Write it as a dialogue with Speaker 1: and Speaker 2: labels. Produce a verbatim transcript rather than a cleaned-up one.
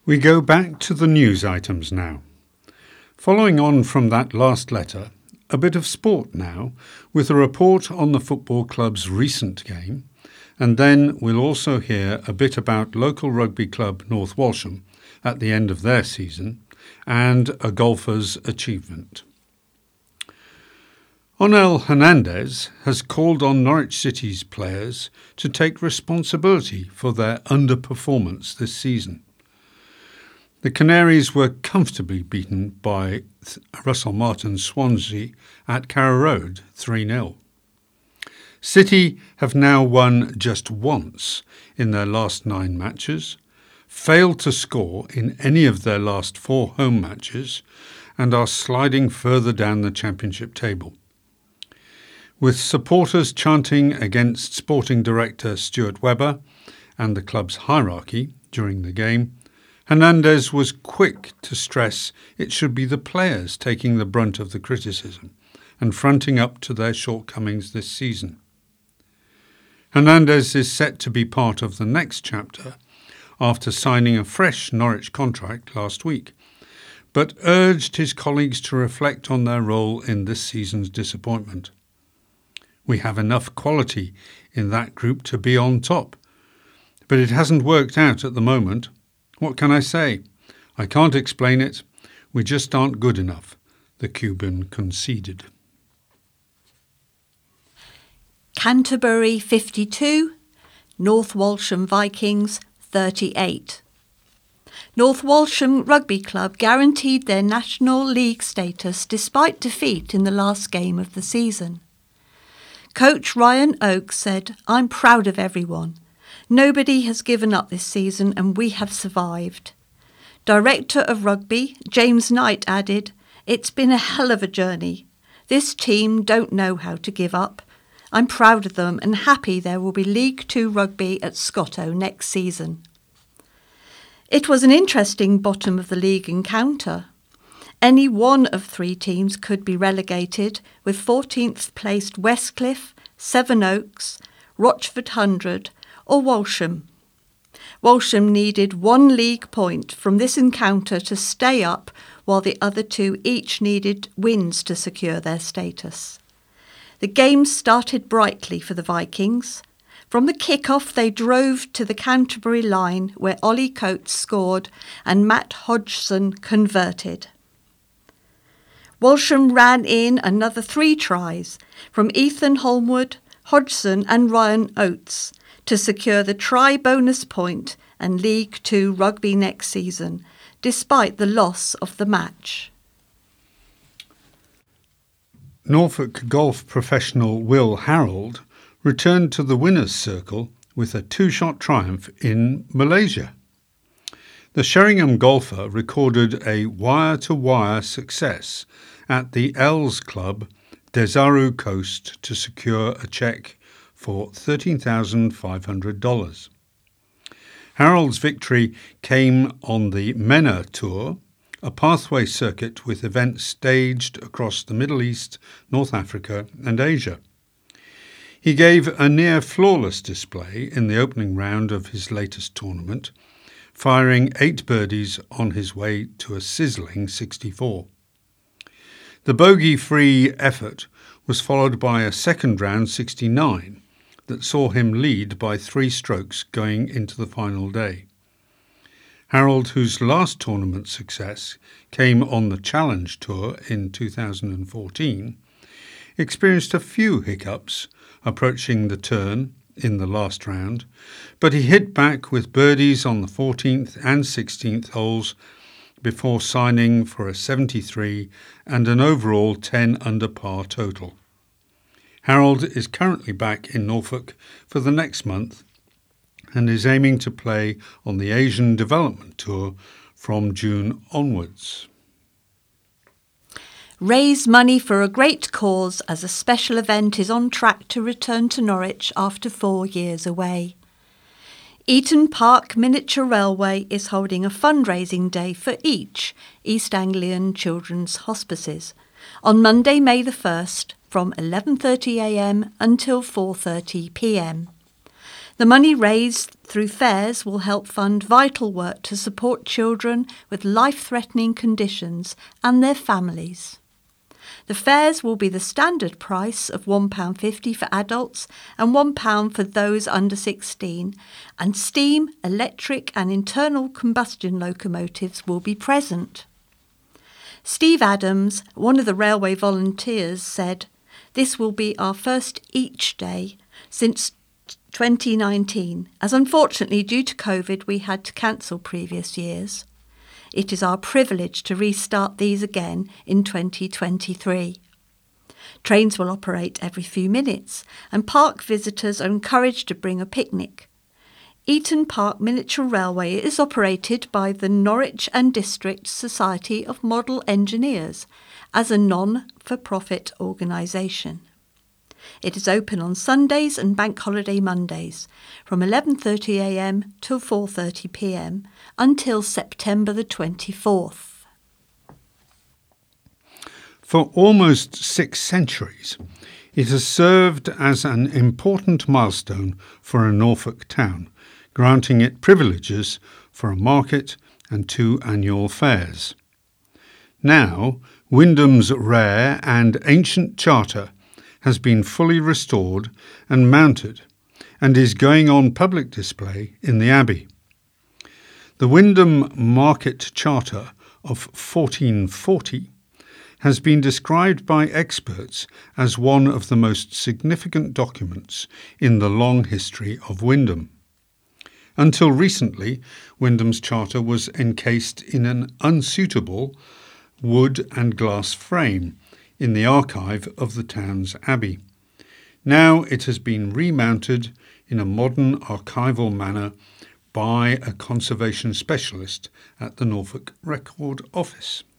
Speaker 1: We go back to the news items now. Following on from that last letter, a bit of sport now, with a report on the football club's recent game, and then we'll also hear a bit about local rugby club North Walsham at the end of their season, and a golfer's achievement. Onel Hernandez has called on Norwich City's players to take responsibility for their underperformance this season. The Canaries were comfortably beaten by Russell Martin's Swansea at Carrow Road three nil. City have now won just once in their last nine matches, failed to score in any of their last four home matches, and are sliding further down the championship table. With supporters chanting against sporting director Stuart Webber and the club's hierarchy during the game, Hernandez was quick to stress it should be the players taking the brunt of the criticism and fronting up to their shortcomings this season. Hernandez is set to be part of the next chapter after signing a fresh Norwich contract last week, but urged his colleagues to reflect on their role in this season's disappointment. We have enough quality in that group to be on top, but it hasn't worked out at the moment. What can I say? I can't explain it. We just aren't good enough, the Cuban conceded.
Speaker 2: Canterbury fifty-two, North Walsham Vikings thirty-eight. North Walsham Rugby Club guaranteed their National League status despite defeat in the last game of the season. Coach Ryan Oakes said, "I'm proud of everyone. Nobody has given up this season and we have survived." Director of Rugby, James Knight, added, "It's been a hell of a journey. This team don't know how to give up. I'm proud of them and happy there will be League Two rugby at Scotto next season." It was an interesting bottom of the league encounter. Any one of three teams could be relegated, with fourteenth placed Westcliff, Sevenoaks, Rochford Hundred or Walsham. Walsham needed one league point from this encounter to stay up, while the other two each needed wins to secure their status. The game started brightly for the Vikings. From the kick-off they drove to the Canterbury line where Ollie Coates scored and Matt Hodgson converted. Walsham ran in another three tries from Ethan Holmwood, Hodgson and Ryan Oates to secure the try bonus point and League Two rugby next season, despite the loss of the match.
Speaker 1: Norfolk golf professional Will Harold returned to the winner's circle with a two-shot triumph in Malaysia. The Sheringham golfer recorded a wire-to-wire success at the Els Club Desaru Coast to secure a cheque for thirteen thousand five hundred dollars. Harold's victory came on the MENA Tour, a pathway circuit with events staged across the Middle East, North Africa and Asia. He gave a near-flawless display in the opening round of his latest tournament, firing eight birdies on his way to a sizzling sixty-four. The bogey-free effort was followed by a second-round sixty-nine that saw him lead by three strokes going into the final day. Harold, whose last tournament success came on the Challenge Tour in two thousand fourteen, experienced a few hiccups approaching the turn in the last round, but he hit back with birdies on the fourteenth and sixteenth holes before signing for a seventy-three and an overall ten under par total. Harold is currently back in Norfolk for the next month and is aiming to play on the Asian Development Tour from June onwards.
Speaker 2: Raise money for a great cause as a special event is on track to return to Norwich after four years away. Eaton Park Miniature Railway is holding a fundraising day for each East Anglian Children's Hospices on Monday, May the first, from eleven thirty a m until four thirty p m. The money raised through fairs will help fund vital work to support children with life-threatening conditions and their families. The fares will be the standard price of one pound fifty for adults and one pound for those under sixteen, and steam, electric and internal combustion locomotives will be present. Steve Adams, one of the railway volunteers, said, "This will be our first Each Day since twenty nineteen, as unfortunately due to COVID we had to cancel previous years. It is our privilege to restart these again in twenty twenty-three. Trains will operate every few minutes and park visitors are encouraged to bring a picnic. Eaton Park Miniature Railway is operated by the Norwich and District Society of Model Engineers as a non-for-profit organisation. It is open on Sundays and Bank Holiday Mondays from eleven thirty a m till four thirty p m until September the twenty-fourth.
Speaker 1: For almost six centuries, it has served as an important milestone for a Norfolk town, granting it privileges for a market and two annual fairs. Now, Wyndham's rare and ancient charter has been fully restored and mounted and is going on public display in the Abbey. The Wyndham Market Charter of fourteen forty has been described by experts as one of the most significant documents in the long history of Wyndham. Until recently, Wyndham's charter was encased in an unsuitable wood and glass frame in the archive of the town's abbey. Now it has been remounted in a modern archival manner by a conservation specialist at the Norfolk Record Office.